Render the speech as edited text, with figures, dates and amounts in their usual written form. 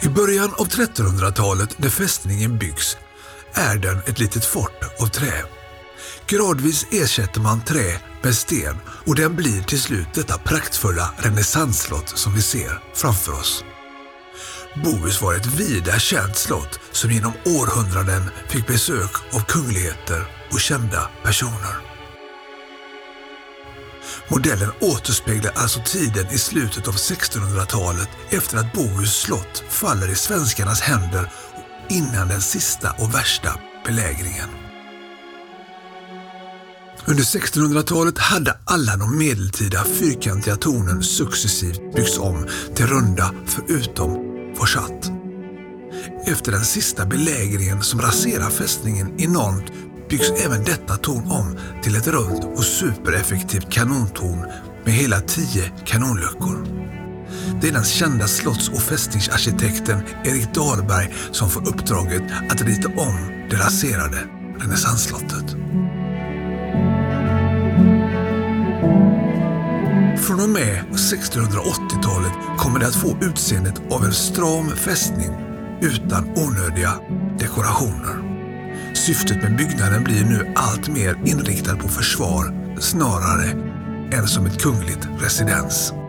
I början av 1300-talet när fästningen byggs är den ett litet fort av trä. Gradvis ersätter man trä med sten och den blir till slut detta praktfulla renässansslott som vi ser framför oss. Bohus var ett vida känt slott som genom århundraden fick besök av kungligheter och kända personer. Modellen återspeglar alltså tiden i slutet av 1600-talet efter att Bohus slott faller i svenskarnas händer innan den sista och värsta belägringen. Under 1600-talet hade alla de medeltida fyrkantiga tornen successivt byggts om till runda förutom Forsatt. Efter den sista belägringen som raserar fästningen enormt byggs även detta torn om till ett runt och supereffektivt kanontorn med hela 10 kanonluckor. Det är den kända slotts- och fästningsarkitekten Erik Dahlberg som får uppdraget att rita om det raserade renässansslottet. Från och med 1680-talet kommer det att få utseendet av en stram fästning utan onödiga dekorationer. Syftet med byggnaden blir nu allt mer inriktad på försvar snarare än som ett kungligt residens.